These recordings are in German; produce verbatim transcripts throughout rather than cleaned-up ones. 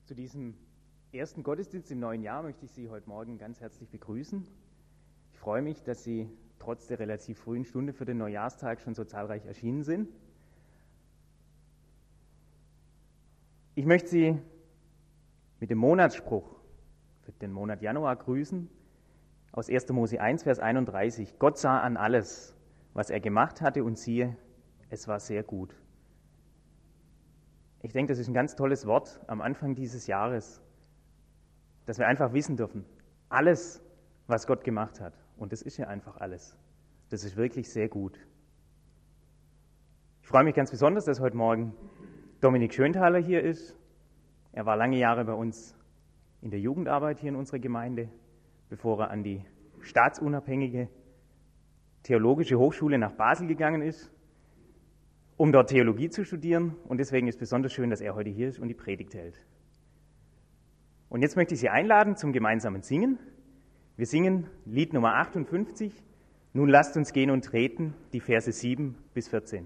Zu diesem ersten Gottesdienst im neuen Jahr möchte ich Sie heute Morgen ganz herzlich begrüßen. Ich freue mich, dass Sie trotz der relativ frühen Stunde für den Neujahrstag schon so zahlreich erschienen sind. Ich möchte Sie mit dem Monatsspruch für den Monat Januar grüßen, aus erster Mose eins, Vers einunddreißig. Gott sah an alles, was er gemacht hatte, und siehe, es war sehr gut. Ich denke, das ist ein ganz tolles Wort am Anfang dieses Jahres, dass wir einfach wissen dürfen, alles, was Gott gemacht hat, und das ist ja einfach alles, das ist wirklich sehr gut. Ich freue mich ganz besonders, dass heute Morgen Dominik Schönthaler hier ist. Er war lange Jahre bei uns in der Jugendarbeit hier in unserer Gemeinde, bevor er an die staatsunabhängige Theologische Hochschule nach Basel gegangen ist, um dort Theologie zu studieren, und deswegen ist es besonders schön, dass er heute hier ist und die Predigt hält. Und jetzt möchte ich Sie einladen zum gemeinsamen Singen. Wir singen Lied Nummer achtundfünfzig, Nun lasst uns gehen und treten, die Verse sieben bis vierzehn.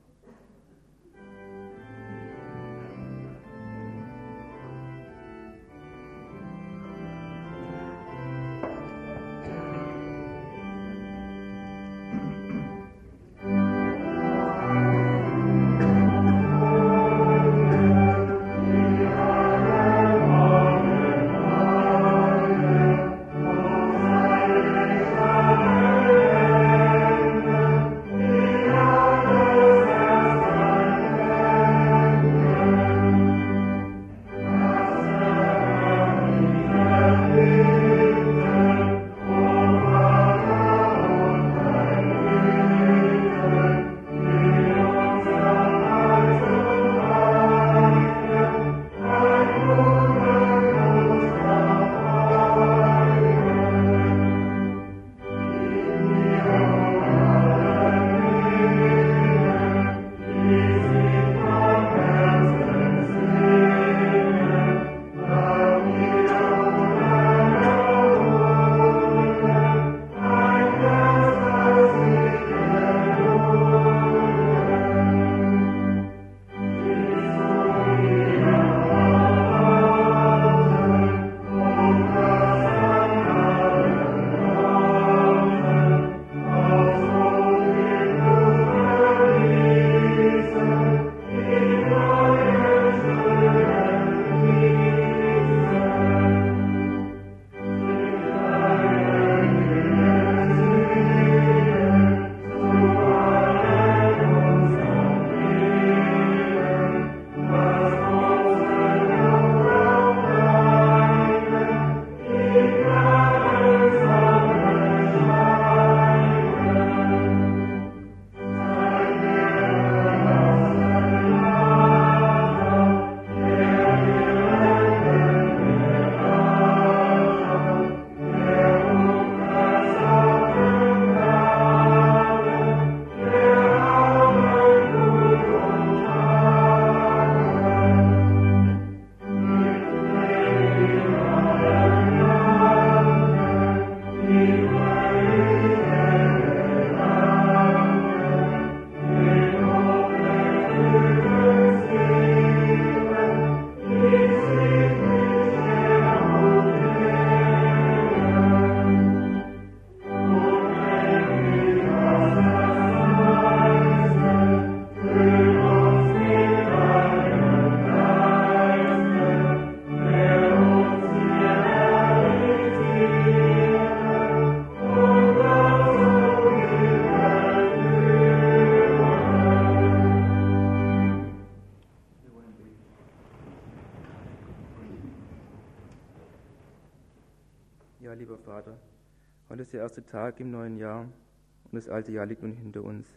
Ja, lieber Vater, heute ist der erste Tag im neuen Jahr und das alte Jahr liegt nun hinter uns.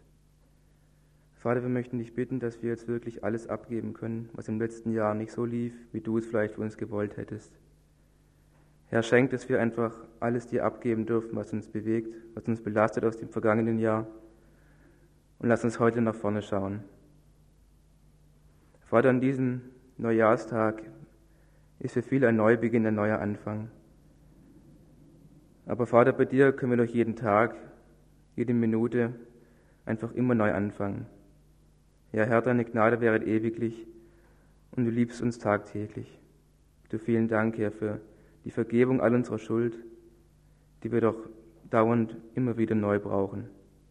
Vater, wir möchten dich bitten, dass wir jetzt wirklich alles abgeben können, was im letzten Jahr nicht so lief, wie du es vielleicht für uns gewollt hättest. Herr, schenk, dass wir einfach alles dir abgeben dürfen, was uns bewegt, was uns belastet aus dem vergangenen Jahr, und lass uns heute nach vorne schauen. Vater, an diesem Neujahrstag ist für viele ein Neubeginn, ein neuer Anfang. Aber Vater, bei dir können wir doch jeden Tag, jede Minute einfach immer neu anfangen. Ja, Herr, deine Gnade wäret ewiglich und du liebst uns tagtäglich. Du vielen Dank, Herr, für die Vergebung all unserer Schuld, die wir doch dauernd immer wieder neu brauchen.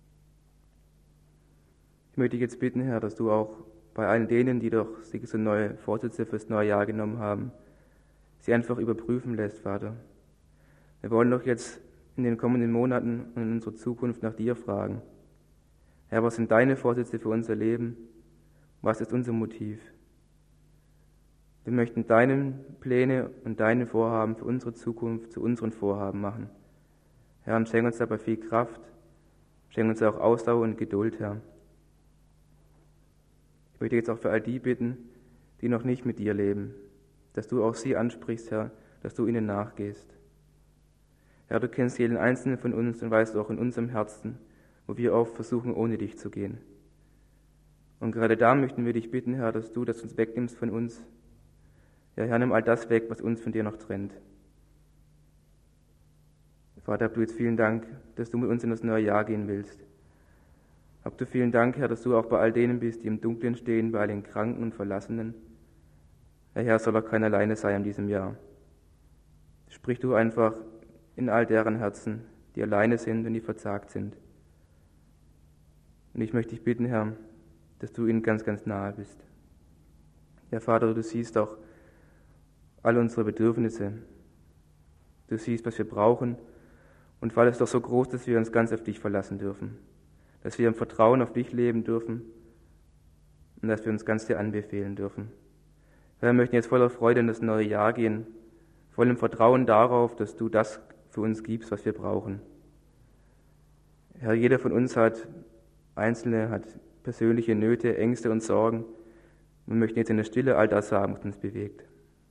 Ich möchte dich jetzt bitten, Herr, dass du auch bei allen denen, die doch sich so neue Vorsätze fürs neue Jahr genommen haben, sie einfach überprüfen lässt, Vater. Wir wollen doch jetzt in den kommenden Monaten und in unserer Zukunft nach dir fragen. Herr, was sind deine Vorsätze für unser Leben? Was ist unser Motiv? Wir möchten deine Pläne und deine Vorhaben für unsere Zukunft zu unseren Vorhaben machen. Herr, und schenk uns dabei viel Kraft, schenk uns auch Ausdauer und Geduld, Herr. Ich möchte jetzt auch für all die bitten, die noch nicht mit dir leben, dass du auch sie ansprichst, Herr, dass du ihnen nachgehst. Herr, du kennst jeden Einzelnen von uns und weißt auch in unserem Herzen, wo wir oft versuchen, ohne dich zu gehen. Und gerade da möchten wir dich bitten, Herr, dass du das uns wegnimmst von uns. Ja, Herr, nimm all das weg, was uns von dir noch trennt. Vater, hab du jetzt vielen Dank, dass du mit uns in das neue Jahr gehen willst. Hab du vielen Dank, Herr, dass du auch bei all denen bist, die im Dunkeln stehen, bei all den Kranken und Verlassenen. Ja, Herr, soll auch keiner alleine sein in diesem Jahr. Sprich du einfach in all deren Herzen, die alleine sind und die verzagt sind. Und ich möchte dich bitten, Herr, dass du ihnen ganz, ganz nahe bist. Ja, Vater, du siehst auch all unsere Bedürfnisse. Du siehst, was wir brauchen. Und weil es doch so groß ist, dass wir uns ganz auf dich verlassen dürfen. Dass wir im Vertrauen auf dich leben dürfen und dass wir uns ganz dir anbefehlen dürfen. Wir möchten jetzt voller Freude in das neue Jahr gehen, voll im Vertrauen darauf, dass du das für uns gibst, was wir brauchen. Herr, jeder von uns hat Einzelne, hat persönliche Nöte, Ängste und Sorgen. Wir möchten jetzt in der Stille all das sagen, was uns bewegt.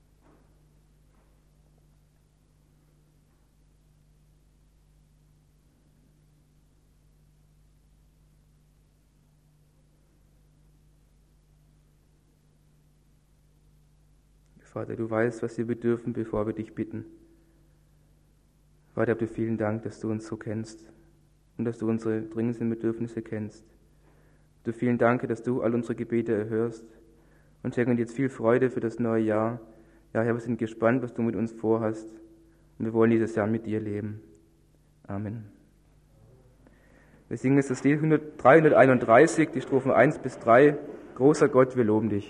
Vater, du weißt, was wir bedürfen, bevor wir dich bitten. Vater, hab dir vielen Dank, dass du uns so kennst und dass du unsere dringenden Bedürfnisse kennst. Du vielen Dank, dass du all unsere Gebete erhörst und schenk uns jetzt viel Freude für das neue Jahr. Ja, Herr, wir sind gespannt, was du mit uns vorhast und wir wollen dieses Jahr mit dir leben. Amen. Wir singen jetzt das Lied dreihunderteinunddreißig, die Strophen eins bis drei. Großer Gott, wir loben dich.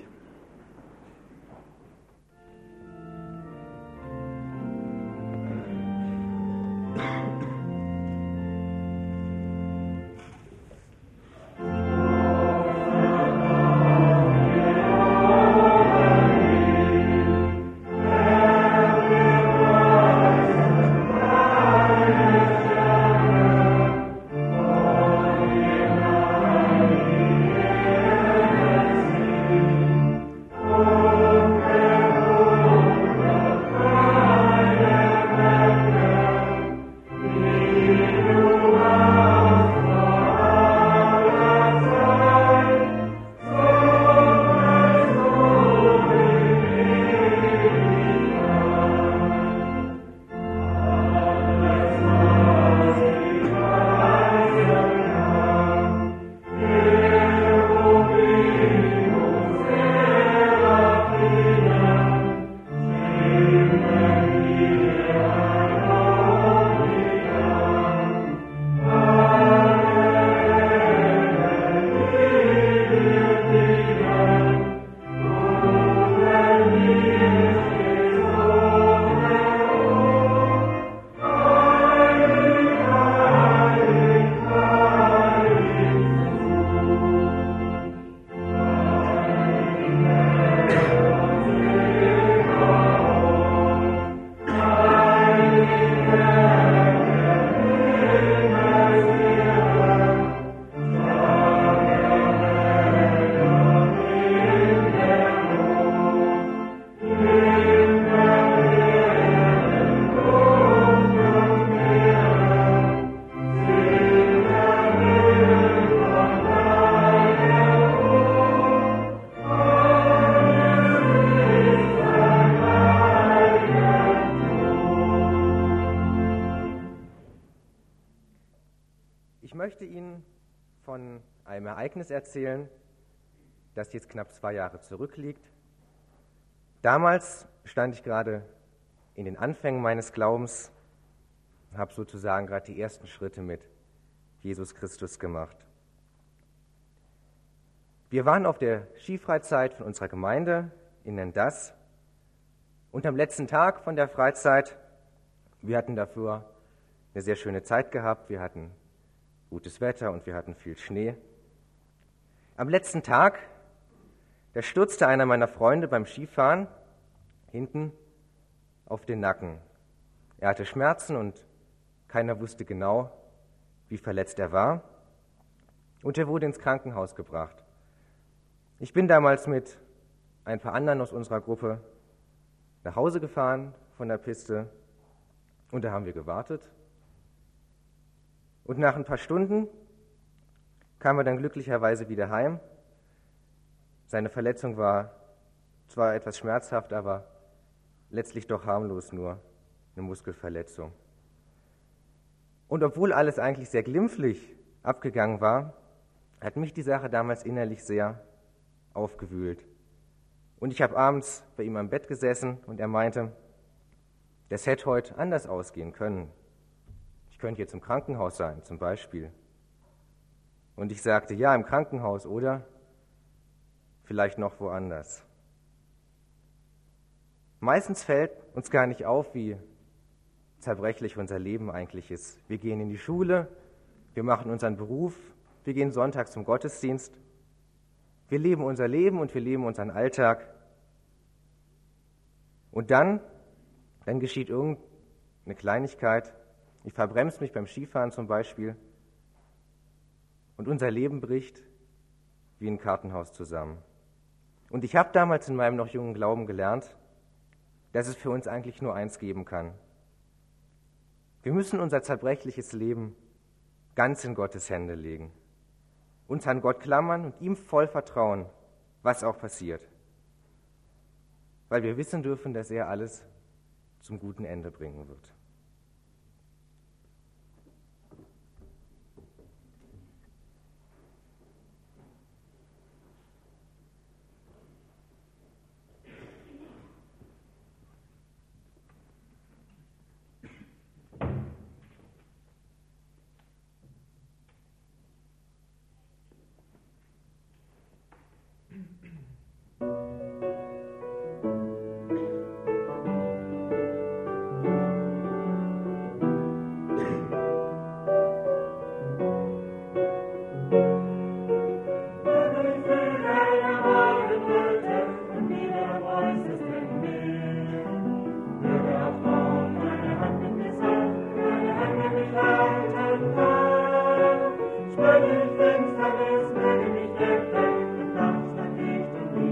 möchte Ihnen von einem Ereignis erzählen, das jetzt knapp zwei Jahre zurückliegt. Damals stand ich gerade in den Anfängen meines Glaubens, habe sozusagen gerade die ersten Schritte mit Jesus Christus gemacht. Wir waren auf der Skifreizeit von unserer Gemeinde in Nendas und am letzten Tag von der Freizeit, wir hatten dafür eine sehr schöne Zeit gehabt, wir hatten gutes Wetter und wir hatten viel Schnee. Am letzten Tag, da stürzte einer meiner Freunde beim Skifahren hinten auf den Nacken. Er hatte Schmerzen und keiner wusste genau, wie verletzt er war. Und er wurde ins Krankenhaus gebracht. Ich bin damals mit ein paar anderen aus unserer Gruppe nach Hause gefahren von der Piste und da haben wir gewartet. Und nach ein paar Stunden kamen wir dann glücklicherweise wieder heim. Seine Verletzung war zwar etwas schmerzhaft, aber letztlich doch harmlos, nur eine Muskelverletzung. Und obwohl alles eigentlich sehr glimpflich abgegangen war, hat mich die Sache damals innerlich sehr aufgewühlt. Und ich habe abends bei ihm am Bett gesessen und er meinte, das hätte heute anders ausgehen können. Ich könnte jetzt im Krankenhaus sein, zum Beispiel. Und ich sagte, ja, im Krankenhaus oder vielleicht noch woanders. Meistens fällt uns gar nicht auf, wie zerbrechlich unser Leben eigentlich ist. Wir gehen in die Schule, wir machen unseren Beruf, wir gehen sonntags zum Gottesdienst. Wir leben unser Leben und wir leben unseren Alltag. Und dann, dann geschieht irgendeine Kleinigkeit. Ich verbremse mich beim Skifahren zum Beispiel. Und unser Leben bricht wie ein Kartenhaus zusammen. Und ich habe damals in meinem noch jungen Glauben gelernt, dass es für uns eigentlich nur eins geben kann. Wir müssen unser zerbrechliches Leben ganz in Gottes Hände legen. Uns an Gott klammern und ihm voll vertrauen, was auch passiert. Weil wir wissen dürfen, dass er alles zum guten Ende bringen wird. Wenn ich Finsternis, möge mich decken, mit Nacht, Licht und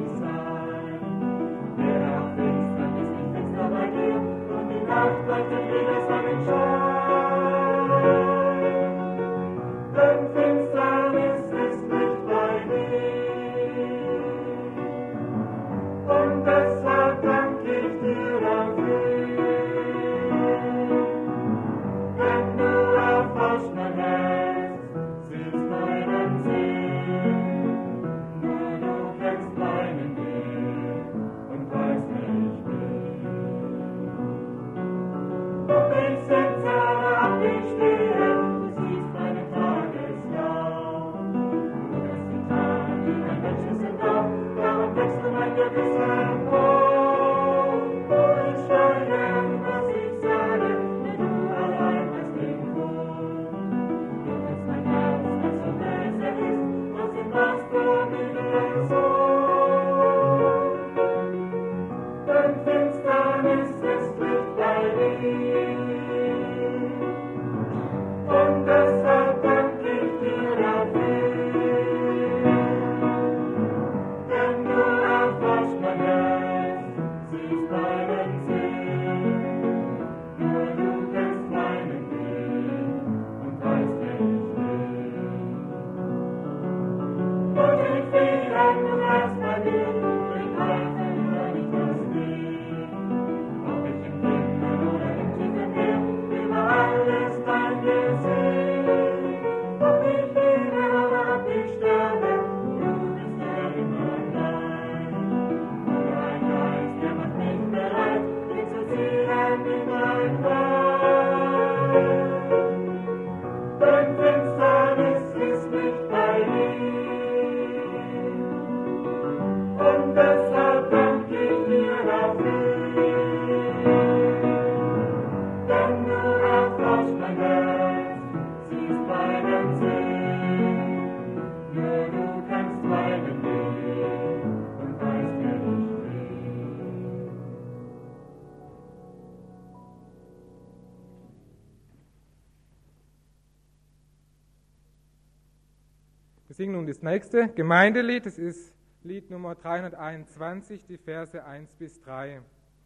Wir singen nun das nächste Gemeindelied, das ist Lied Nummer dreihunderteinundzwanzig, die Verse eins bis drei.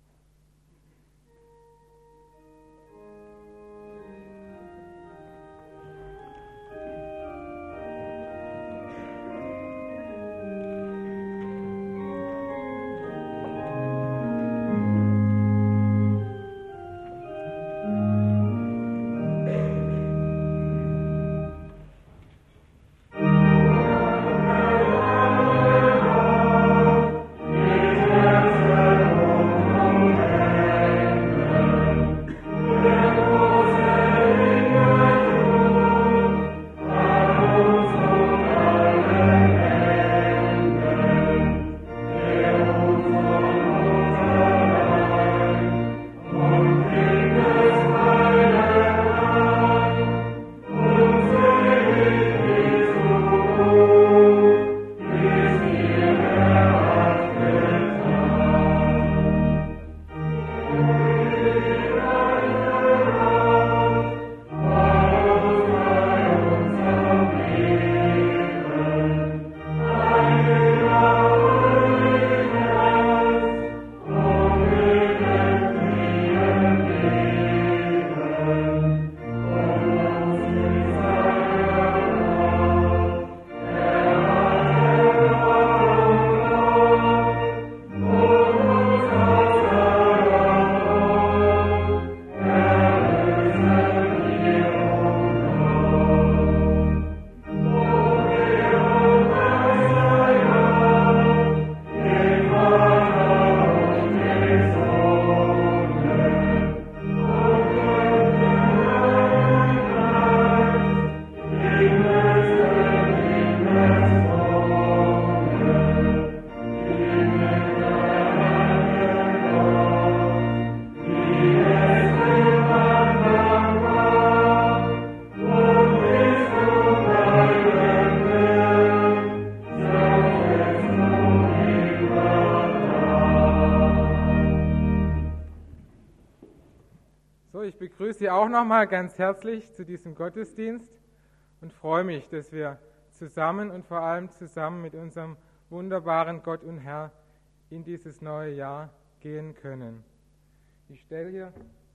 So, ich begrüße Sie auch nochmal ganz herzlich zu diesem Gottesdienst und freue mich, dass wir zusammen und vor allem zusammen mit unserem wunderbaren Gott und Herr in dieses neue Jahr gehen können. Ich stelle hier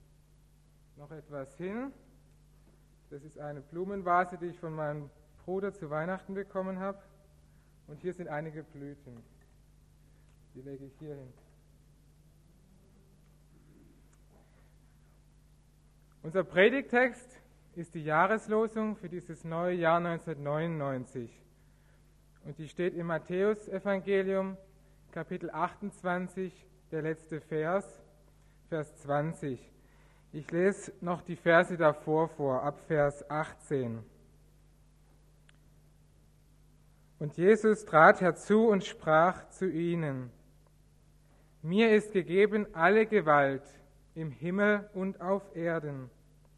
noch etwas hin. Das ist eine Blumenvase, die ich von meinem Bruder zu Weihnachten bekommen habe. Und hier sind einige Blüten. Die lege ich hier hin. Unser Predigtext ist die Jahreslosung für dieses neue Jahr neunzehnhundertneunundneunzig. Und die steht im Matthäus-Evangelium, Kapitel achtundzwanzig, der letzte Vers, Vers zwanzig. Ich lese noch die Verse davor vor, ab Vers achtzehn. Und Jesus trat herzu und sprach zu ihnen: Mir ist gegeben alle Gewalt im Himmel und auf Erden.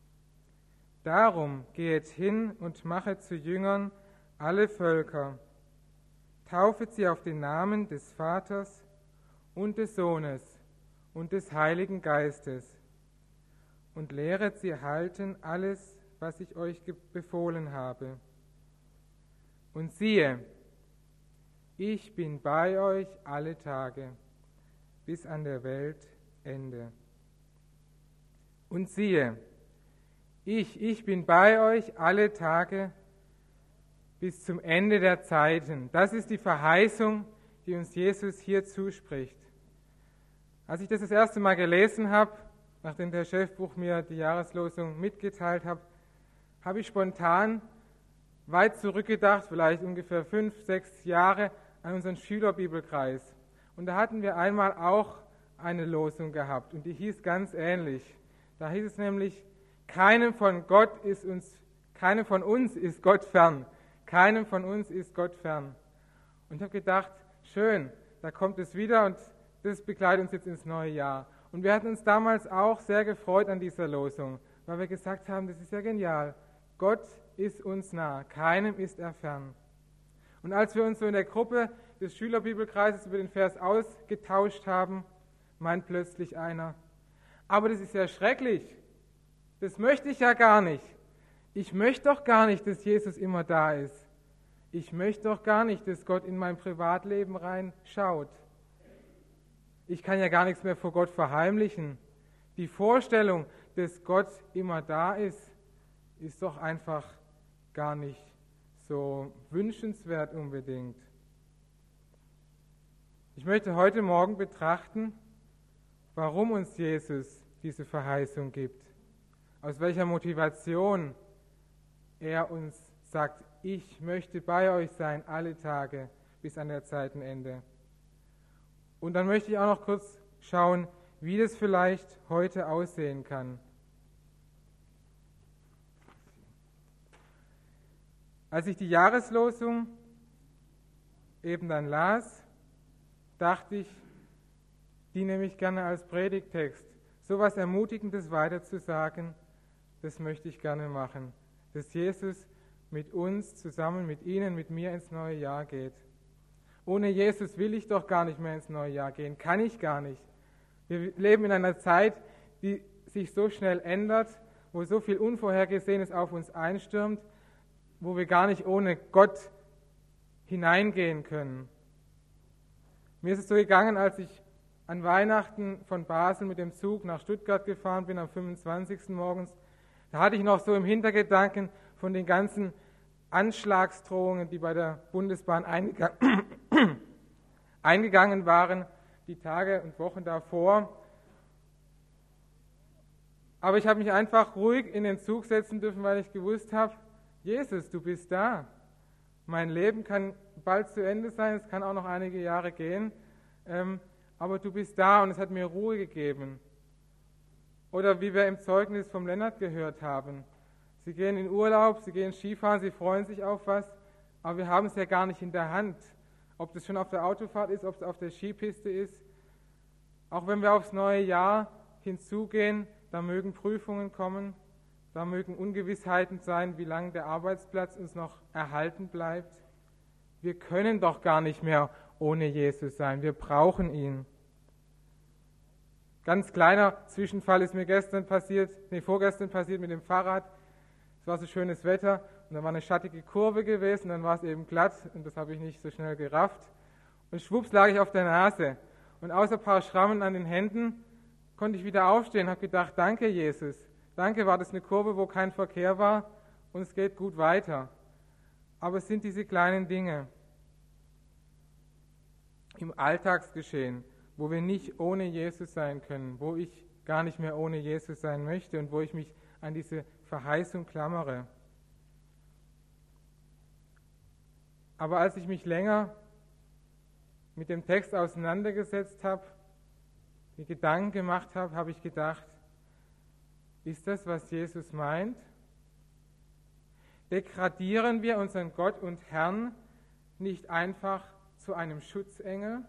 Darum gehet hin und machet zu Jüngern alle Völker, taufet sie auf den Namen des Vaters und des Sohnes und des Heiligen Geistes und lehret sie halten alles, was ich euch befohlen habe. Und siehe, ich bin bei euch alle Tage, bis an der Welt Ende. Und siehe, ich, ich bin bei euch alle Tage bis zum Ende der Zeiten. Das ist die Verheißung, die uns Jesus hier zuspricht. Als ich das das erste Mal gelesen habe, nachdem der Chefbuch mir die Jahreslosung mitgeteilt hat, habe ich spontan weit zurückgedacht, vielleicht ungefähr fünf, sechs Jahre, an unseren Schülerbibelkreis. Und da hatten wir einmal auch eine Losung gehabt und die hieß ganz ähnlich. Da hieß es nämlich: Keinem von Gott ist uns, keinem von uns ist Gott fern. Keinem von uns ist Gott fern. Und ich habe gedacht, schön, da kommt es wieder und das begleitet uns jetzt ins neue Jahr. Und wir hatten uns damals auch sehr gefreut an dieser Losung, weil wir gesagt haben, das ist ja genial. Gott ist uns nah, keinem ist er fern. Und als wir uns so in der Gruppe des Schülerbibelkreises über den Vers ausgetauscht haben, meint plötzlich einer: Aber das ist ja schrecklich. Das möchte ich ja gar nicht. Ich möchte doch gar nicht, dass Jesus immer da ist. Ich möchte doch gar nicht, dass Gott in mein Privatleben reinschaut. Ich kann ja gar nichts mehr vor Gott verheimlichen. Die Vorstellung, dass Gott immer da ist, ist doch einfach gar nicht so wünschenswert unbedingt. Ich möchte heute Morgen betrachten, warum uns Jesus diese Verheißung gibt, aus welcher Motivation er uns sagt, ich möchte bei euch sein alle Tage bis an der Zeitenende. Und dann möchte ich auch noch kurz schauen, wie das vielleicht heute aussehen kann. Als ich die Jahreslosung eben dann las, dachte ich, die nehme ich gerne als Predigttext. So etwas Ermutigendes weiterzusagen, das möchte ich gerne machen. Dass Jesus mit uns zusammen, mit Ihnen, mit mir ins neue Jahr geht. Ohne Jesus will ich doch gar nicht mehr ins neue Jahr gehen, kann ich gar nicht. Wir leben in einer Zeit, die sich so schnell ändert, wo so viel Unvorhergesehenes auf uns einstürmt, wo wir gar nicht ohne Gott hineingehen können. Mir ist es so gegangen, als ich an Weihnachten von Basel mit dem Zug nach Stuttgart gefahren bin, am fünfundzwanzigsten morgens. Da hatte ich noch so im Hintergedanken von den ganzen Anschlagsdrohungen, die bei der Bundesbahn eingegangen, eingegangen waren, die Tage und Wochen davor. Aber ich habe mich einfach ruhig in den Zug setzen dürfen, weil ich gewusst habe, Jesus, du bist da. Mein Leben kann bald zu Ende sein, es kann auch noch einige Jahre gehen, ähm, aber du bist da und es hat mir Ruhe gegeben. Oder wie wir im Zeugnis vom Lennart gehört haben, sie gehen in Urlaub, sie gehen Skifahren, sie freuen sich auf was, aber wir haben es ja gar nicht in der Hand. Ob das schon auf der Autofahrt ist, ob es auf der Skipiste ist. Auch wenn wir aufs neue Jahr hinzugehen, da mögen Prüfungen kommen, da mögen Ungewissheiten sein, wie lange der Arbeitsplatz uns noch erhalten bleibt. Wir können doch gar nicht mehr ohne Jesus sein, wir brauchen ihn. Ganz kleiner Zwischenfall ist mir gestern passiert, nee, vorgestern passiert mit dem Fahrrad. Es war so schönes Wetter und da war eine schattige Kurve gewesen, dann war es eben glatt und das habe ich nicht so schnell gerafft. Und schwupps lag ich auf der Nase und außer ein paar Schrammen an den Händen konnte ich wieder aufstehen und habe gedacht, danke Jesus, danke, war das eine Kurve, wo kein Verkehr war und es geht gut weiter. Aber es sind diese kleinen Dinge im Alltagsgeschehen, wo wir nicht ohne Jesus sein können, wo ich gar nicht mehr ohne Jesus sein möchte und wo ich mich an diese Verheißung klammere. Aber als ich mich länger mit dem Text auseinandergesetzt habe, mir Gedanken gemacht habe, habe ich gedacht, ist das, was Jesus meint? Degradieren wir unseren Gott und Herrn nicht einfach zu einem Schutzengel?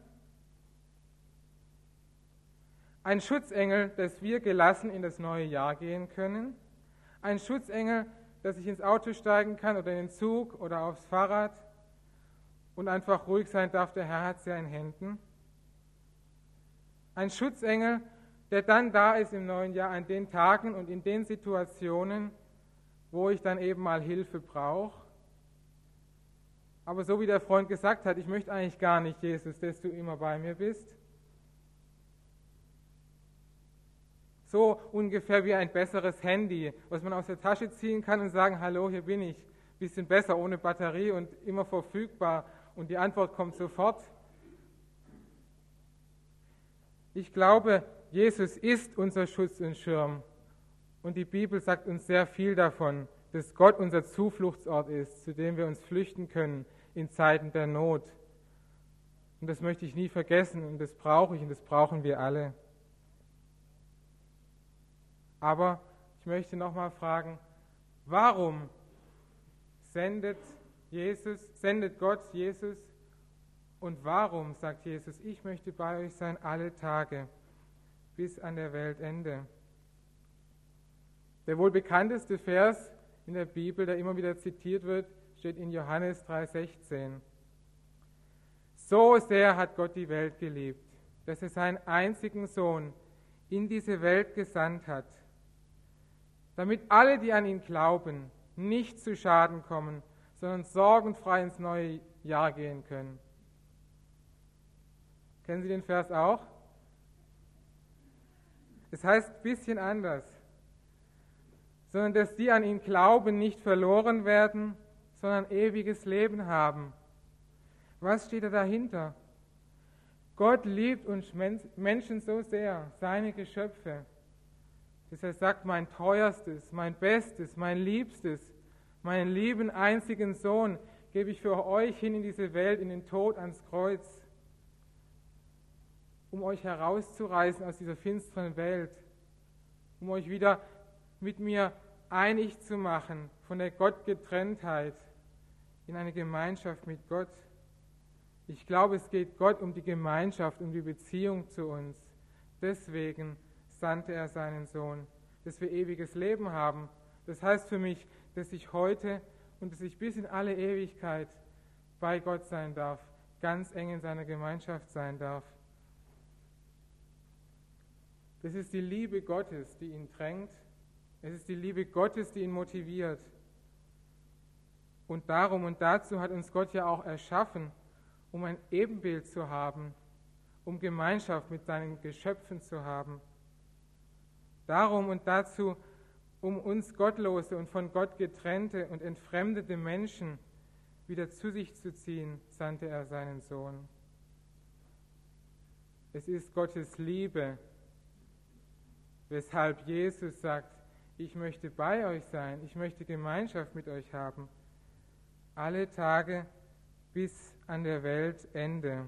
Ein Schutzengel, dass wir gelassen in das neue Jahr gehen können. Ein Schutzengel, dass ich ins Auto steigen kann oder in den Zug oder aufs Fahrrad und einfach ruhig sein darf, der Herr hat sie in Händen. Ein Schutzengel, der dann da ist im neuen Jahr an den Tagen und in den Situationen, wo ich dann eben mal Hilfe brauche. Aber so wie der Freund gesagt hat, ich möchte eigentlich gar nicht, Jesus, dass du immer bei mir bist. So ungefähr wie ein besseres Handy, was man aus der Tasche ziehen kann und sagen, hallo, hier bin ich. Bisschen besser, ohne Batterie und immer verfügbar und die Antwort kommt sofort. Ich glaube, Jesus ist unser Schutz und Schirm und die Bibel sagt uns sehr viel davon, dass Gott unser Zufluchtsort ist, zu dem wir uns flüchten können in Zeiten der Not. Und das möchte ich nie vergessen und das brauche ich und das brauchen wir alle. Aber ich möchte nochmal fragen, warum sendet Jesus, sendet Gott Jesus und warum sagt Jesus, ich möchte bei euch sein alle Tage bis an der Weltende? Der wohl bekannteste Vers in der Bibel, der immer wieder zitiert wird, steht in Johannes drei sechzehn. So sehr hat Gott die Welt geliebt, dass er seinen einzigen Sohn in diese Welt gesandt hat, damit alle, die an ihn glauben, nicht zu Schaden kommen, sondern sorgenfrei ins neue Jahr gehen können. Kennen Sie den Vers auch? Es heißt ein bisschen anders, sondern dass die an ihn glauben, nicht verloren werden, sondern ewiges Leben haben. Was steht da dahinter? Gott liebt uns Menschen so sehr, seine Geschöpfe, dass er sagt, mein teuerstes, mein bestes, mein liebstes, meinen lieben einzigen Sohn gebe ich für euch hin in diese Welt, in den Tod ans Kreuz, um euch herauszureißen aus dieser finsteren Welt, um euch wieder mit mir einig zu machen von der Gottgetrenntheit in eine Gemeinschaft mit Gott. Ich glaube, es geht Gott um die Gemeinschaft, um die Beziehung zu uns. Deswegen sandte er seinen Sohn, dass wir ewiges Leben haben. Das heißt für mich, dass ich heute und dass ich bis in alle Ewigkeit bei Gott sein darf, ganz eng in seiner Gemeinschaft sein darf. Das ist die Liebe Gottes, die ihn drängt. Es ist die Liebe Gottes, die ihn motiviert. Und darum und dazu hat uns Gott ja auch erschaffen, um ein Ebenbild zu haben, um Gemeinschaft mit seinen Geschöpfen zu haben. Darum und dazu, um uns gottlose und von Gott getrennte und entfremdete Menschen wieder zu sich zu ziehen, sandte er seinen Sohn. Es ist Gottes Liebe, weshalb Jesus sagt, ich möchte bei euch sein, ich möchte Gemeinschaft mit euch haben, alle Tage bis an der Weltende.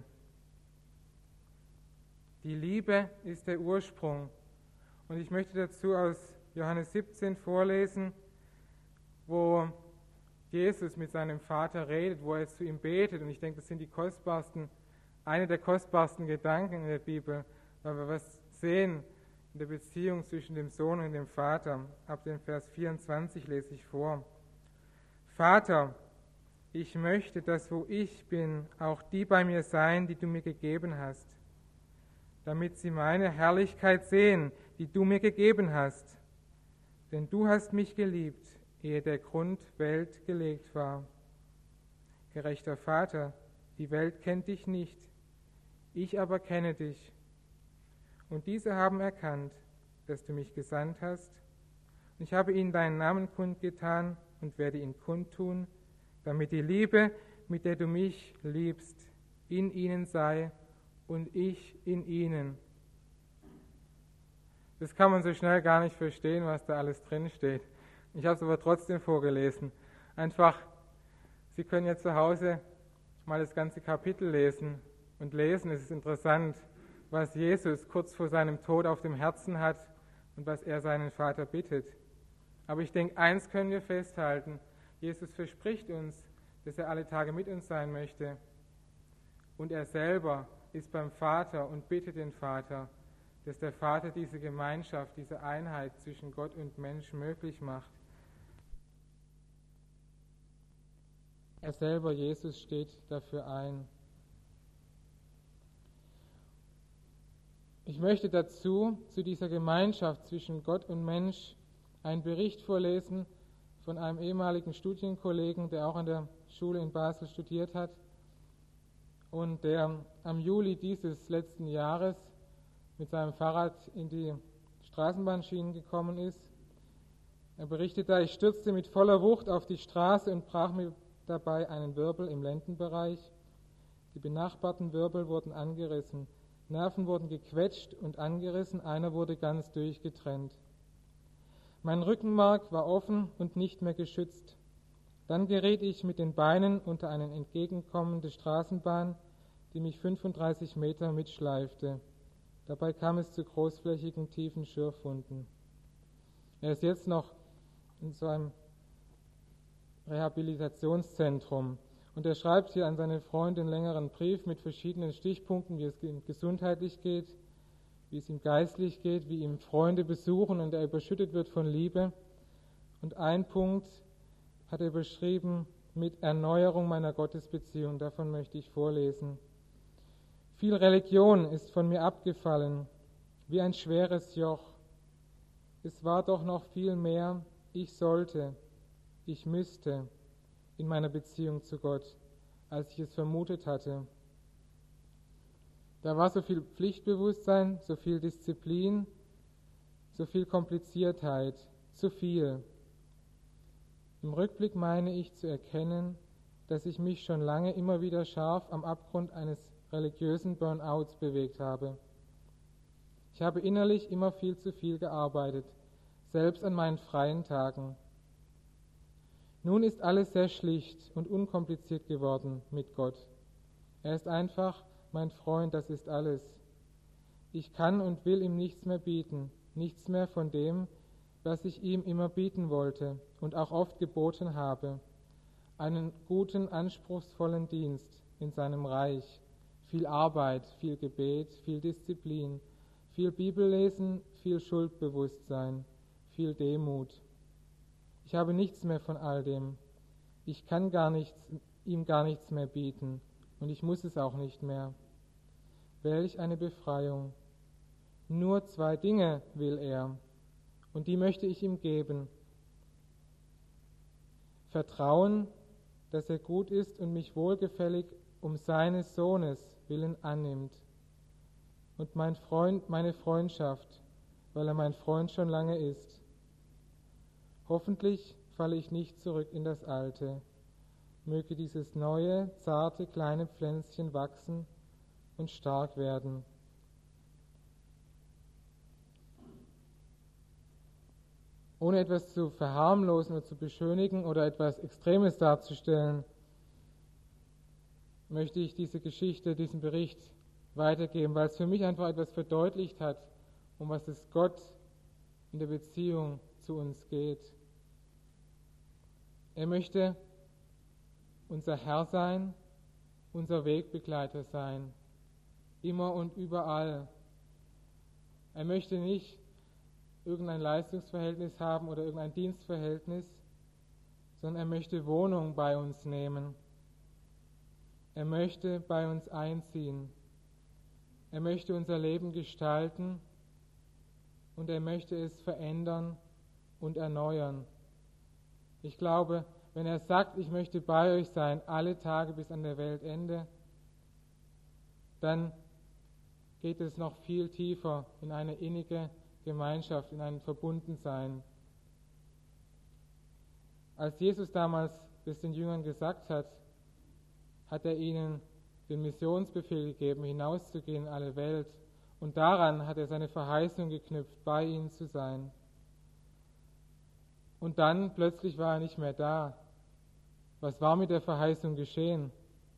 Die Liebe ist der Ursprung. Und ich möchte dazu aus Johannes siebzehn vorlesen, wo Jesus mit seinem Vater redet, wo er zu ihm betet. Und ich denke, das sind die kostbarsten, eine der kostbarsten Gedanken in der Bibel, weil wir was sehen in der Beziehung zwischen dem Sohn und dem Vater. Ab dem Vers vierundzwanzig lese ich vor. Vater, ich möchte, dass wo ich bin, auch die bei mir sein, die du mir gegeben hast, damit sie meine Herrlichkeit sehen, die du mir gegeben hast. Denn du hast mich geliebt, ehe der Grund Welt gelegt war. Gerechter Vater, die Welt kennt dich nicht, ich aber kenne dich. Und diese haben erkannt, dass du mich gesandt hast. Und ich habe ihnen deinen Namen kundgetan und werde ihn kundtun, damit die Liebe, mit der du mich liebst, in ihnen sei und ich in ihnen. Das kann man so schnell gar nicht verstehen, was da alles drin steht. Ich habe es aber trotzdem vorgelesen. Einfach, Sie können jetzt zu Hause mal das ganze Kapitel lesen und lesen. Es ist interessant, was Jesus kurz vor seinem Tod auf dem Herzen hat und was er seinen Vater bittet. Aber ich denke, eins können wir festhalten. Jesus verspricht uns, dass er alle Tage mit uns sein möchte. Und er selber ist beim Vater und bittet den Vater, dass der Vater diese Gemeinschaft, diese Einheit zwischen Gott und Mensch möglich macht. Er selber, Jesus, steht dafür ein. Ich möchte dazu, zu dieser Gemeinschaft zwischen Gott und Mensch, einen Bericht vorlesen von einem ehemaligen Studienkollegen, der auch an der Schule in Basel studiert hat und der am Juli dieses letzten Jahres mit seinem Fahrrad in die Straßenbahnschienen gekommen ist. Er berichtet da, ich stürzte mit voller Wucht auf die Straße und brach mir dabei einen Wirbel im Lendenbereich. Die benachbarten Wirbel wurden angerissen, Nerven wurden gequetscht und angerissen, einer wurde ganz durchgetrennt. Mein Rückenmark war offen und nicht mehr geschützt. Dann geriet ich mit den Beinen unter eine entgegenkommende Straßenbahn, die mich fünfunddreißig Meter mitschleifte. Dabei kam es zu großflächigen, tiefen Schürfwunden. Er ist jetzt noch in so einem Rehabilitationszentrum und er schreibt hier an seine Freunde einen längeren Brief mit verschiedenen Stichpunkten, wie es ihm gesundheitlich geht, wie es ihm geistlich geht, wie ihm Freunde besuchen und er überschüttet wird von Liebe. Und ein Punkt hat er beschrieben mit Erneuerung meiner Gottesbeziehung, davon möchte ich vorlesen. Viel Religion ist von mir abgefallen, wie ein schweres Joch. Es war doch noch viel mehr, ich sollte, ich müsste. in meiner Beziehung zu Gott, als ich es vermutet hatte. Da war so viel Pflichtbewusstsein, so viel Disziplin, so viel Kompliziertheit, zu viel. Im Rückblick meine ich zu erkennen, dass ich mich schon lange immer wieder scharf am Abgrund eines religiösen Burnouts bewegt habe. Ich habe innerlich immer viel zu viel gearbeitet, selbst an meinen freien Tagen. Nun ist alles sehr schlicht und unkompliziert geworden mit Gott. Er ist einfach mein Freund, das ist alles. Ich kann und will ihm nichts mehr bieten, nichts mehr von dem, was ich ihm immer bieten wollte und auch oft geboten habe. Einen guten, anspruchsvollen Dienst in seinem Reich, viel Arbeit, viel Gebet, viel Disziplin, viel Bibellesen, viel Schuldbewusstsein, viel Demut. Ich habe nichts mehr von all dem. Ich kann gar nichts, ihm gar nichts mehr bieten und ich muss es auch nicht mehr. Welch eine Befreiung. Nur zwei Dinge will er und die möchte ich ihm geben. Vertrauen, dass er gut ist und mich wohlgefällig um seines Sohnes willen annimmt. Und mein Freund, meine Freundschaft, weil er mein Freund schon lange ist. Hoffentlich falle ich nicht zurück in das Alte. Möge dieses neue, zarte, kleine Pflänzchen wachsen und stark werden. Ohne etwas zu verharmlosen oder zu beschönigen oder etwas Extremes darzustellen, möchte ich diese Geschichte, diesen Bericht weitergeben, weil es für mich einfach etwas verdeutlicht hat, um was es Gott in der Beziehung zu uns geht. Er möchte unser Herr sein, unser Wegbegleiter sein, immer und überall. Er möchte nicht irgendein Leistungsverhältnis haben oder irgendein Dienstverhältnis, sondern er möchte Wohnung bei uns nehmen. Er möchte bei uns einziehen. Er möchte unser Leben gestalten und er möchte es verändern und erneuern. Ich glaube, wenn er sagt, ich möchte bei euch sein, alle Tage bis an der Weltende, dann geht es noch viel tiefer in eine innige Gemeinschaft, in ein Verbundensein. Als Jesus damals das den Jüngern gesagt hat, hat er ihnen den Missionsbefehl gegeben, hinauszugehen in alle Welt. Und daran hat er seine Verheißung geknüpft, bei ihnen zu sein. Und dann plötzlich war er nicht mehr da. Was war mit der Verheißung geschehen?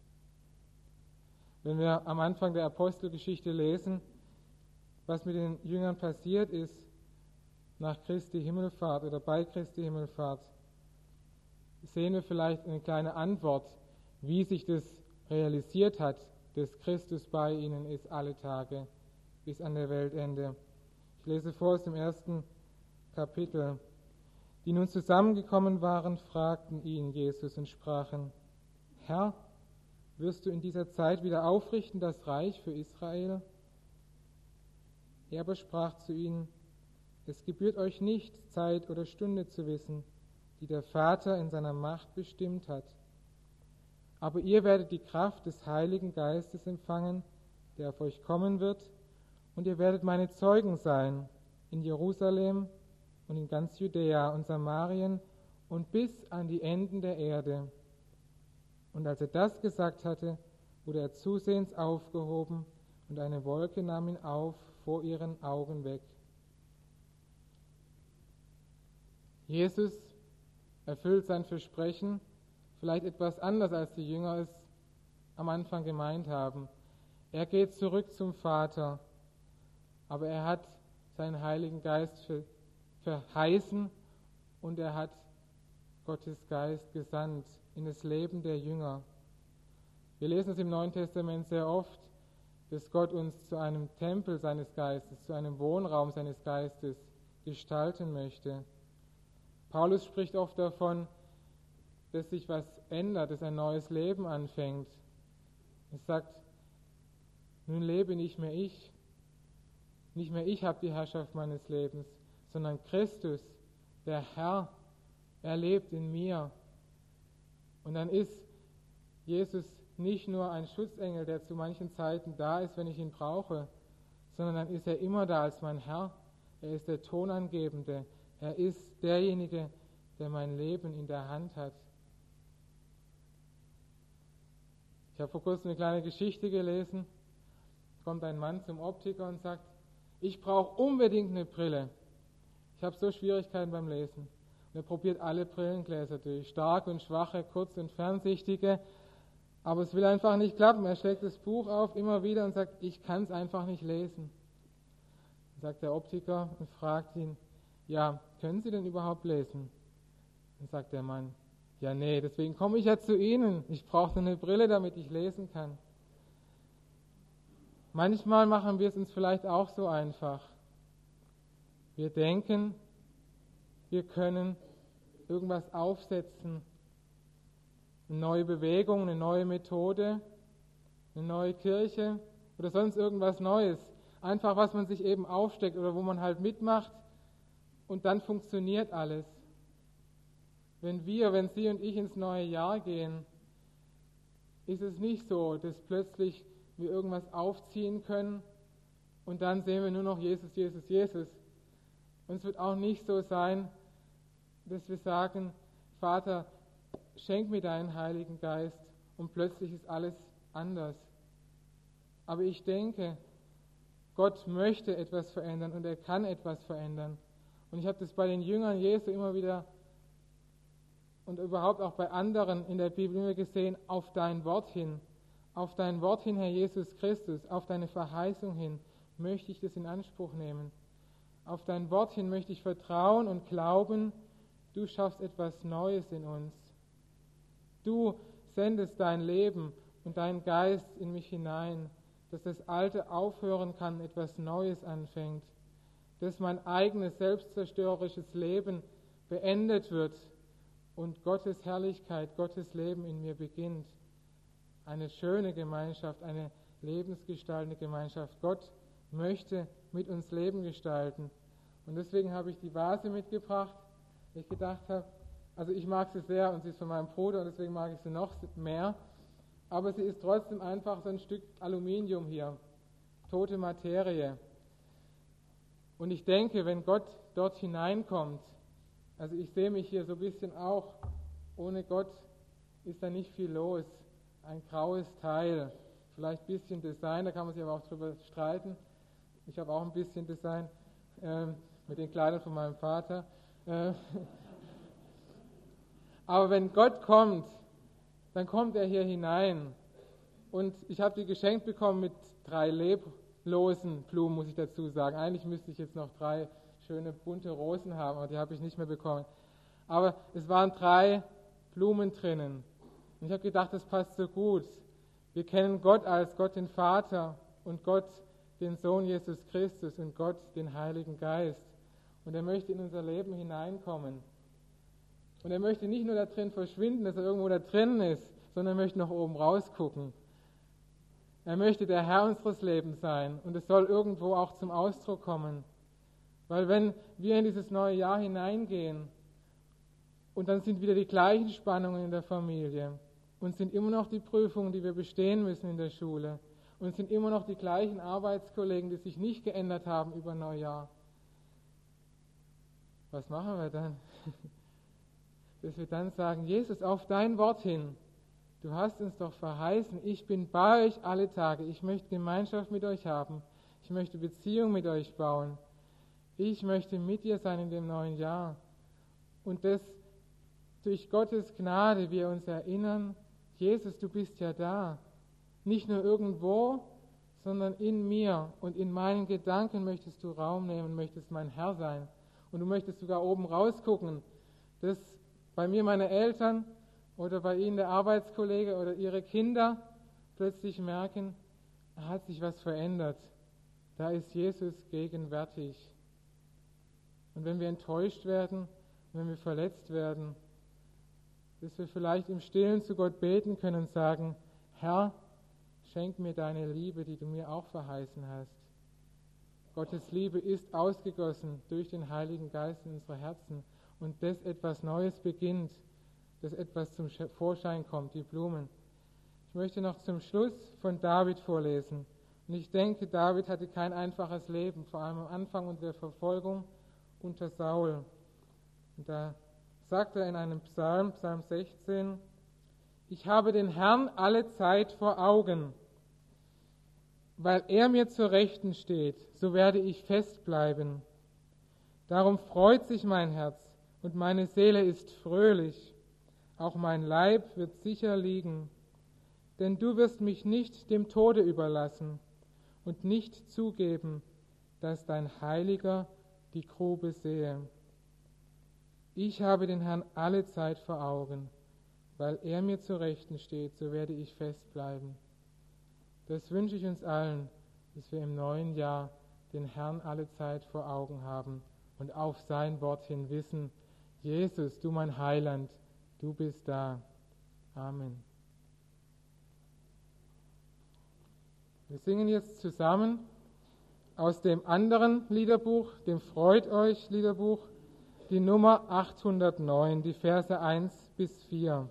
Wenn wir am Anfang der Apostelgeschichte lesen, was mit den Jüngern passiert ist nach Christi Himmelfahrt oder bei Christi Himmelfahrt, sehen wir vielleicht eine kleine Antwort, wie sich das realisiert hat, dass Christus bei ihnen ist alle Tage bis an der Weltende. Ich lese vor aus dem ersten Kapitel. Die nun zusammengekommen waren, fragten ihn Jesus und sprachen: Herr, wirst du in dieser Zeit wieder aufrichten das Reich für Israel? Er aber sprach zu ihnen: Es gebührt euch nicht, Zeit oder Stunde zu wissen, die der Vater in seiner Macht bestimmt hat. Aber ihr werdet die Kraft des Heiligen Geistes empfangen, der auf euch kommen wird, und ihr werdet meine Zeugen sein in Jerusalem und in ganz Judäa und Samarien und bis an die Enden der Erde. Und als er das gesagt hatte, wurde er zusehends aufgehoben, und eine Wolke nahm ihn auf vor ihren Augen weg. Jesus erfüllt sein Versprechen, vielleicht etwas anders, als die Jünger es am Anfang gemeint haben. Er geht zurück zum Vater, aber er hat seinen Heiligen Geist verheißen und er hat Gottes Geist gesandt in das Leben der Jünger. Wir lesen es im Neuen Testament sehr oft, dass Gott uns zu einem Tempel seines Geistes, zu einem Wohnraum seines Geistes gestalten möchte. Paulus spricht oft davon, dass sich was ändert, dass ein neues Leben anfängt. Er sagt, nun lebe nicht mehr ich, nicht mehr ich habe die Herrschaft meines Lebens, sondern Christus, der Herr, er lebt in mir. Und dann ist Jesus nicht nur ein Schutzengel, der zu manchen Zeiten da ist, wenn ich ihn brauche, sondern dann ist er immer da als mein Herr. Er ist der Tonangebende. Er ist derjenige, der mein Leben in der Hand hat. Ich habe vor kurzem eine kleine Geschichte gelesen. Da kommt ein Mann zum Optiker und sagt, ich brauche unbedingt eine Brille. Ich habe so Schwierigkeiten beim Lesen. Und er probiert alle Brillengläser durch, stark und schwache, kurz- und fernsichtige. Aber es will einfach nicht klappen. Er schlägt das Buch auf immer wieder und sagt, ich kann es einfach nicht lesen. Dann sagt der Optiker und fragt ihn, ja, können Sie denn überhaupt lesen? Dann sagt der Mann, ja, nee, deswegen komme ich ja zu Ihnen. Ich brauche eine Brille, damit ich lesen kann. Manchmal machen wir es uns vielleicht auch so einfach. Wir denken, wir können irgendwas aufsetzen, eine neue Bewegung, eine neue Methode, eine neue Kirche oder sonst irgendwas Neues. Einfach, was man sich eben aufsteckt oder wo man halt mitmacht und dann funktioniert alles. Wenn wir, wenn Sie und ich ins neue Jahr gehen, ist es nicht so, dass plötzlich wir irgendwas aufziehen können und dann sehen wir nur noch Jesus, Jesus, Jesus. Und es wird auch nicht so sein, dass wir sagen, Vater, schenk mir deinen Heiligen Geist und plötzlich ist alles anders. Aber ich denke, Gott möchte etwas verändern und er kann etwas verändern. Und ich habe das bei den Jüngern Jesu immer wieder und überhaupt auch bei anderen in der Bibel immer gesehen, auf dein Wort hin. Auf dein Wort hin, Herr Jesus Christus, auf deine Verheißung hin, möchte ich das in Anspruch nehmen. Auf dein Wort hin möchte ich vertrauen und glauben, du schaffst etwas Neues in uns. Du sendest dein Leben und deinen Geist in mich hinein, dass das Alte aufhören kann, etwas Neues anfängt, dass mein eigenes selbstzerstörerisches Leben beendet wird und Gottes Herrlichkeit, Gottes Leben in mir beginnt. Eine schöne Gemeinschaft, eine lebensgestaltende Gemeinschaft. Gott möchte mit uns Leben gestalten. Und deswegen habe ich die Vase mitgebracht, weil ich gedacht habe, also ich mag sie sehr und sie ist von meinem Bruder und deswegen mag ich sie noch mehr. Aber sie ist trotzdem einfach so ein Stück Aluminium hier, tote Materie. Und ich denke, wenn Gott dort hineinkommt, also ich sehe mich hier so ein bisschen auch, ohne Gott ist da nicht viel los. Ein graues Teil, vielleicht ein bisschen Design, da kann man sich aber auch drüber streiten. Ich habe auch ein bisschen Design äh, mit den Kleidern von meinem Vater. Äh, aber wenn Gott kommt, dann kommt er hier hinein. Und ich habe die geschenkt bekommen mit drei leblosen Blumen, muss ich dazu sagen. Eigentlich müsste ich jetzt noch drei schöne bunte Rosen haben, aber die habe ich nicht mehr bekommen. Aber es waren drei Blumen drinnen. Und ich habe gedacht, das passt so gut. Wir kennen Gott als Gott den Vater und Gott den Sohn Jesus Christus und Gott den Heiligen Geist. Und er möchte in unser Leben hineinkommen. Und er möchte nicht nur da drin verschwinden, dass er irgendwo da drin ist, sondern er möchte nach oben rausgucken. Er möchte der Herr unseres Lebens sein und es soll irgendwo auch zum Ausdruck kommen. Weil wenn wir in dieses neue Jahr hineingehen und dann sind wieder die gleichen Spannungen in der Familie und sind immer noch die Prüfungen, die wir bestehen müssen in der Schule und sind immer noch die gleichen Arbeitskollegen, die sich nicht geändert haben über Neujahr. Was machen wir dann? Dass wir dann sagen, Jesus, auf dein Wort hin, du hast uns doch verheißen, ich bin bei euch alle Tage, ich möchte Gemeinschaft mit euch haben, ich möchte Beziehung mit euch bauen, ich möchte mit dir sein in dem neuen Jahr. Und das durch Gottes Gnade wir uns erinnern, Jesus, du bist ja da. Nicht nur irgendwo, sondern in mir und in meinen Gedanken möchtest du Raum nehmen, möchtest mein Herr sein. Und du möchtest sogar oben rausgucken, dass bei mir meine Eltern oder bei ihnen der Arbeitskollege oder ihre Kinder plötzlich merken, da hat sich was verändert. Da ist Jesus gegenwärtig. Und wenn wir enttäuscht werden, wenn wir verletzt werden, dass wir vielleicht im Stillen zu Gott beten können und sagen, Herr, schenk mir deine Liebe, die du mir auch verheißen hast. Gottes Liebe ist ausgegossen durch den Heiligen Geist in unsere Herzen und das etwas Neues beginnt, dass etwas zum Vorschein kommt, die Blumen. Ich möchte noch zum Schluss von David vorlesen. Und ich denke, David hatte kein einfaches Leben, vor allem am Anfang unter der Verfolgung unter Saul. Und da sagt er in einem Psalm, Psalm sechzehn, ich habe den Herrn alle Zeit vor Augen. Weil er mir zur Rechten steht, so werde ich festbleiben. Darum freut sich mein Herz und meine Seele ist fröhlich. Auch mein Leib wird sicher liegen. Denn du wirst mich nicht dem Tode überlassen und nicht zugeben, dass dein Heiliger die Grube sehe. Ich habe den Herrn alle Zeit vor Augen. Weil er mir zur Rechten steht, so werde ich festbleiben. Das wünsche ich uns allen, dass wir im neuen Jahr den Herrn alle Zeit vor Augen haben und auf sein Wort hin wissen, Jesus, du mein Heiland, du bist da. Amen. Wir singen jetzt zusammen aus dem anderen Liederbuch, dem Freut euch Liederbuch, die Nummer achthundertneun, die Verse eins bis vier.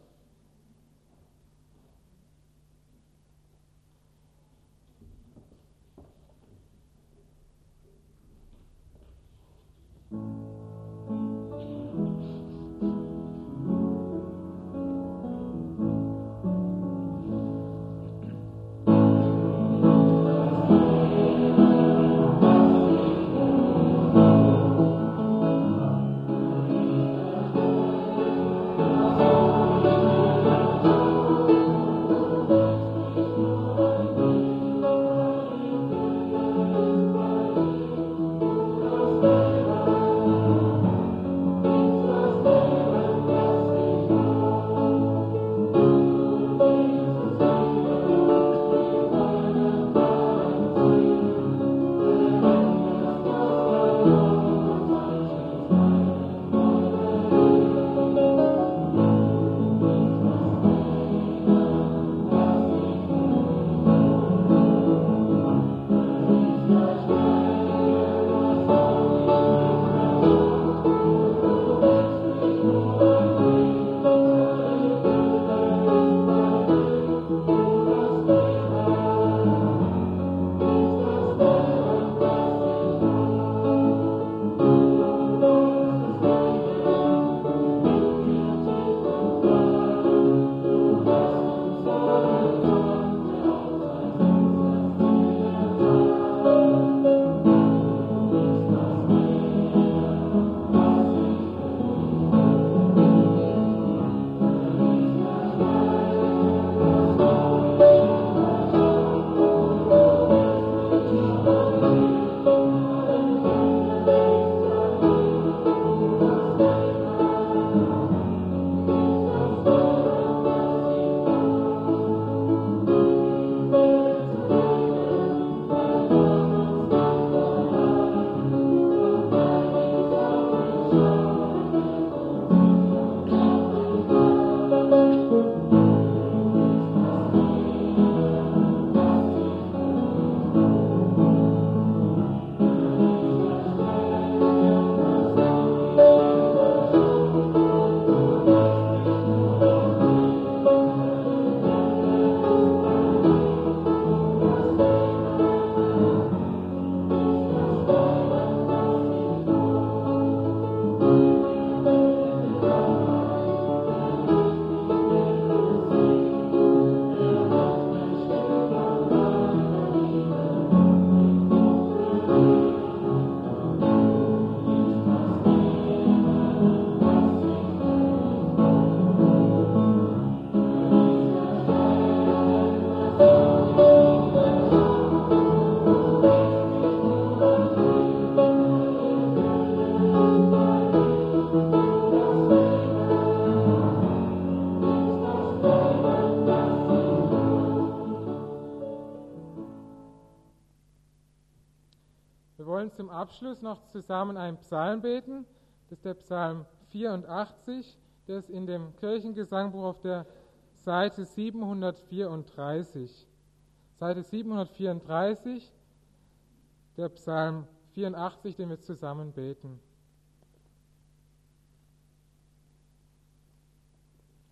wollen zum Abschluss noch zusammen einen Psalm beten. Das ist der Psalm vierundachtzig, der ist in dem Kirchengesangbuch auf der Seite siebenhundertvierunddreißig. Seite siebenhundertvierunddreißig, der Psalm vierundachtzig, den wir zusammen beten.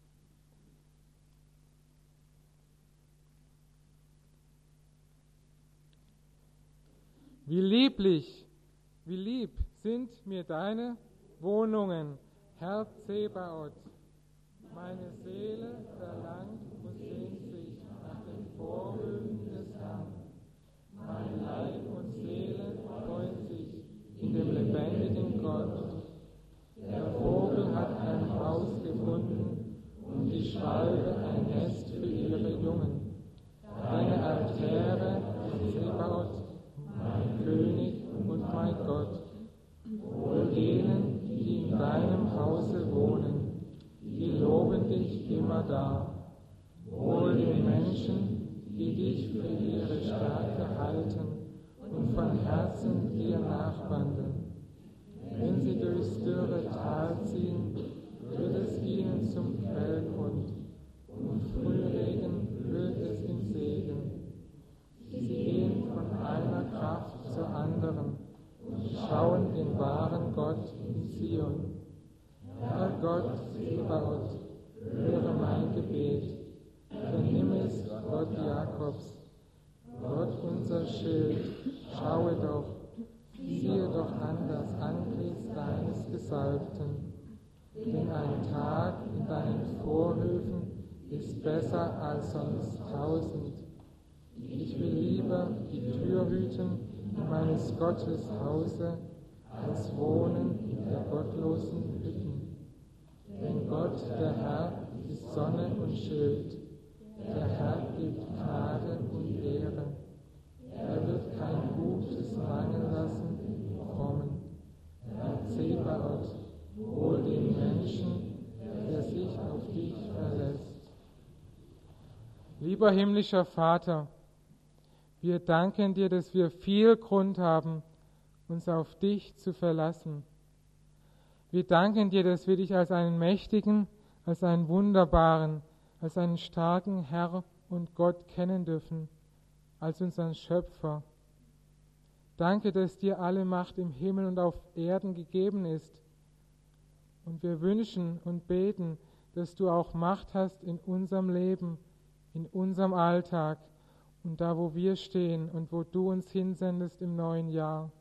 Wie lieblich, wie lieb sind mir deine Wohnungen, Herr Zebaoth. Meine Seele verlangt und sehnt sich nach den Vorhöfen des Herrn. Mein Leib und Seele freuen sich in dem lebendigen Gott. Der Vogel hat ein Haus gefunden und die Schwalbe ein Nest für ihre Jungen. Deine Altäre, Zebaoth, mein König und mein Gott. Wohl denen, die in deinem Hause wohnen, die loben dich immer da. Wohl den Menschen, die dich für ihre Stärke halten und von Herzen dir nachwandeln. Wenn sie durchs dürre Tal ziehen, wird es ihnen zum Quellgrund und Frühregen hüllt es in Segen. Sie gehen von einer Kraft zur anderen und schauen den wahren Gott in Zion. Herr Gott, Zebaoth, höre mein Gebet, vernimm es, Gott Jakobs. Gott, unser Schild, schaue doch, siehe doch an das Antlitz deines Gesalbten. Denn ein Tag in deinen Vorhöfen ist besser als sonst tausend. Ich will lieber die Tür hüten in meines Gottes Hause, als wohnen in der gottlosen Hütten. Denn Gott, der Herr, ist Sonne und Schild. Der Herr gibt Gnade und Ehre. Er wird kein Gutes mangeln lassen den Frommen. Herr Zebaoth, wohl dem Menschen, der sich auf dich verlässt. Lieber himmlischer Vater, wir danken dir, dass wir viel Grund haben, uns auf dich zu verlassen. Wir danken dir, dass wir dich als einen mächtigen, als einen wunderbaren, als einen starken Herr und Gott kennen dürfen, als unseren Schöpfer. Danke, dass dir alle Macht im Himmel und auf Erden gegeben ist. Und wir wünschen und beten, dass du auch Macht hast in unserem Leben, in unserem Alltag und da, wo wir stehen und wo du uns hinsendest im neuen Jahr.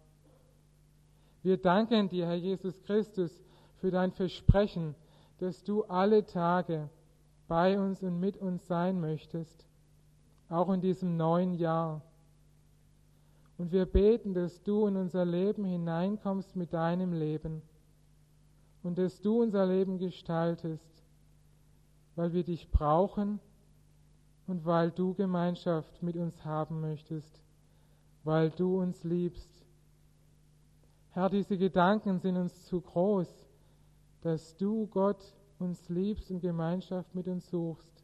Wir danken dir, Herr Jesus Christus, für dein Versprechen, dass du alle Tage bei uns und mit uns sein möchtest, auch in diesem neuen Jahr. Und wir beten, dass du in unser Leben hineinkommst mit deinem Leben und dass du unser Leben gestaltest, weil wir dich brauchen und weil du Gemeinschaft mit uns haben möchtest, weil du uns liebst. Herr, diese Gedanken sind uns zu groß, dass du, Gott, uns liebst und Gemeinschaft mit uns suchst.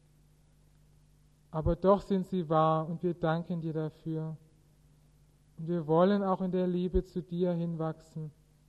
Aber doch sind sie wahr und wir danken dir dafür. Und wir wollen auch in der Liebe zu dir hinwachsen.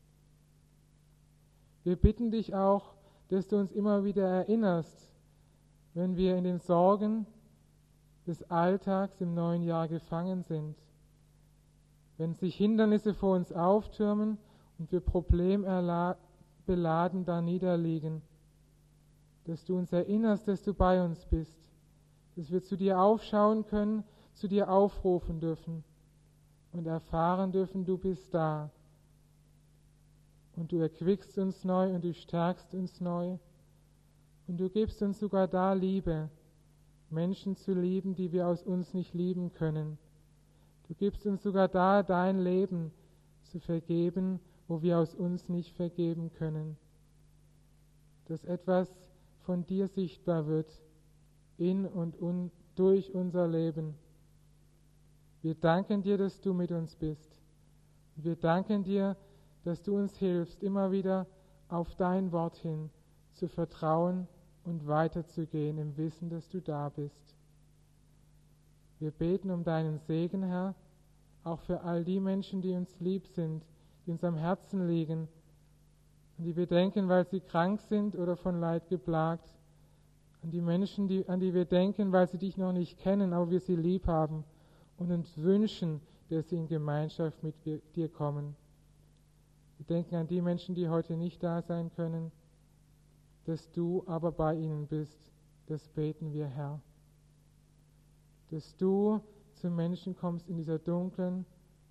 Wir bitten dich auch, dass du uns immer wieder erinnerst, wenn wir in den Sorgen des Alltags im neuen Jahr gefangen sind. Wenn sich Hindernisse vor uns auftürmen und wir problembeladen da niederliegen, dass du uns erinnerst, dass du bei uns bist, dass wir zu dir aufschauen können, zu dir aufrufen dürfen und erfahren dürfen, du bist da. Und du erquickst uns neu und du stärkst uns neu und du gibst uns sogar da Liebe, Menschen zu lieben, die wir aus uns nicht lieben können. Du gibst uns sogar da dein Leben zu vergeben, wo wir aus uns nicht vergeben können. Dass etwas von dir sichtbar wird, in und un, durch unser Leben. Wir danken dir, dass du mit uns bist. Und wir danken dir, dass du uns hilfst, immer wieder auf dein Wort hin zu vertrauen und weiterzugehen im Wissen, dass du da bist. Wir beten um deinen Segen, Herr, auch für all die Menschen, die uns lieb sind, die uns am Herzen liegen und die wir denken, weil sie krank sind oder von Leid geplagt. An die Menschen, die, an die wir denken, weil sie dich noch nicht kennen, aber wir sie lieb haben und uns wünschen, dass sie in Gemeinschaft mit dir kommen. Wir denken an die Menschen, die heute nicht da sein können, dass du aber bei ihnen bist. Das beten wir, Herr. Dass du zu Menschen kommst in dieser dunklen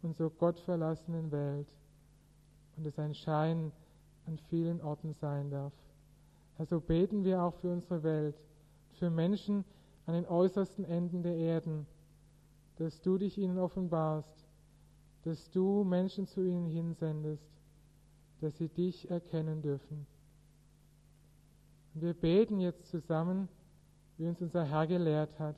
und so gottverlassenen Welt und es ein Schein an vielen Orten sein darf. Herr, so beten wir auch für unsere Welt, für Menschen an den äußersten Enden der Erden, dass du dich ihnen offenbarst, dass du Menschen zu ihnen hinsendest, dass sie dich erkennen dürfen. Und wir beten jetzt zusammen, wie uns unser Herr gelehrt hat.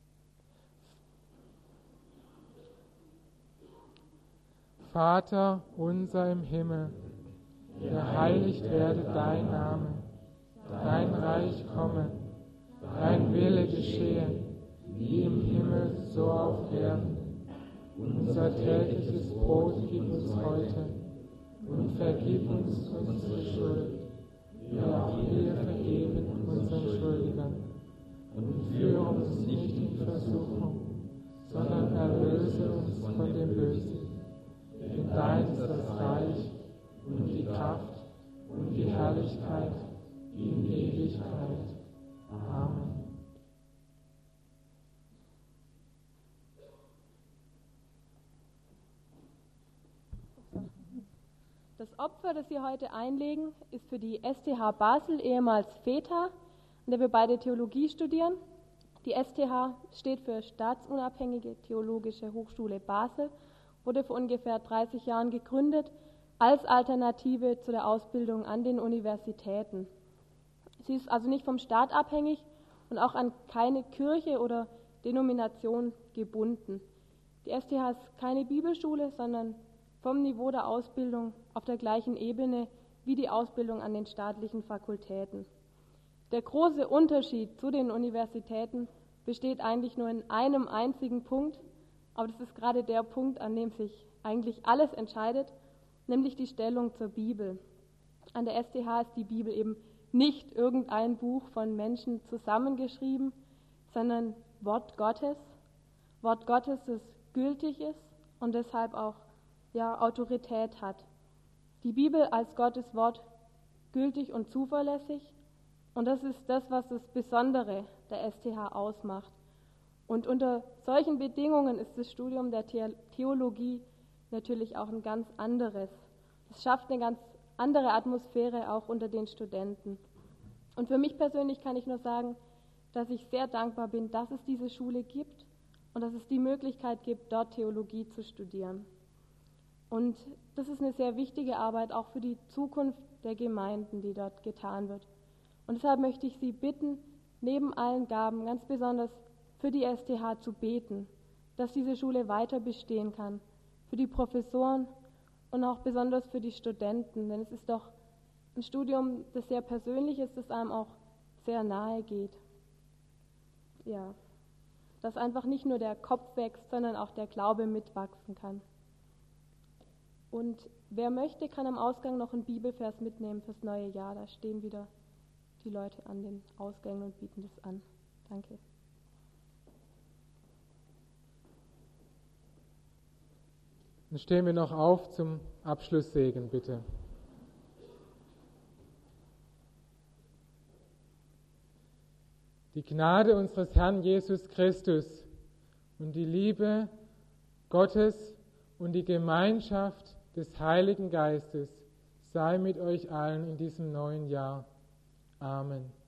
Vater unser im Himmel, geheiligt werde dein Name, dein Reich komme, dein Wille geschehe, wie im Himmel, so auf Erden. Unser tägliches Brot gib uns heute und vergib uns unsere Schuld, wie auch wir vergeben unseren Schuldigern. Und führe uns nicht in Versuchung, sondern erlöse uns von dem Bösen. Denn dein ist das Reich und die Kraft und die Herrlichkeit in Ewigkeit. Amen. Das Opfer, das wir heute einlegen, ist für die S T H Basel, ehemals F E T A, an der wir beide Theologie studieren. Die S T H steht für Staatsunabhängige Theologische Hochschule Basel, wurde vor ungefähr dreißig Jahren gegründet als Alternative zu der Ausbildung an den Universitäten. Sie ist also nicht vom Staat abhängig und auch an keine Kirche oder Denomination gebunden. Die S T H ist keine Bibelschule, sondern vom Niveau der Ausbildung auf der gleichen Ebene wie die Ausbildung an den staatlichen Fakultäten. Der große Unterschied zu den Universitäten besteht eigentlich nur in einem einzigen Punkt, aber das ist gerade der Punkt, an dem sich eigentlich alles entscheidet, nämlich die Stellung zur Bibel. An der S T H ist die Bibel eben nicht irgendein Buch von Menschen zusammengeschrieben, sondern Wort Gottes. Wort Gottes, das gültig ist und deshalb auch ja, Autorität hat. Die Bibel als Gottes Wort gültig und zuverlässig und das ist das, was das Besondere der S T H ausmacht. Und unter solchen Bedingungen ist das Studium der Theologie natürlich auch ein ganz anderes. Es schafft eine ganz andere Atmosphäre auch unter den Studenten. Und für mich persönlich kann ich nur sagen, dass ich sehr dankbar bin, dass es diese Schule gibt und dass es die Möglichkeit gibt, dort Theologie zu studieren. Und das ist eine sehr wichtige Arbeit auch für die Zukunft der Gemeinden, die dort getan wird. Und deshalb möchte ich Sie bitten, neben allen Gaben ganz besonders für die S T H zu beten, dass diese Schule weiter bestehen kann, für die Professoren und auch besonders für die Studenten, denn es ist doch ein Studium, das sehr persönlich ist, das einem auch sehr nahe geht. Ja, dass einfach nicht nur der Kopf wächst, sondern auch der Glaube mitwachsen kann. Und wer möchte, kann am Ausgang noch einen Bibelvers mitnehmen fürs neue Jahr. Da stehen wieder die Leute an den Ausgängen und bieten das an. Danke. Dann stehen wir noch auf zum Abschlusssegen, bitte. Die Gnade unseres Herrn Jesus Christus und die Liebe Gottes und die Gemeinschaft des Heiligen Geistes sei mit euch allen in diesem neuen Jahr. Amen.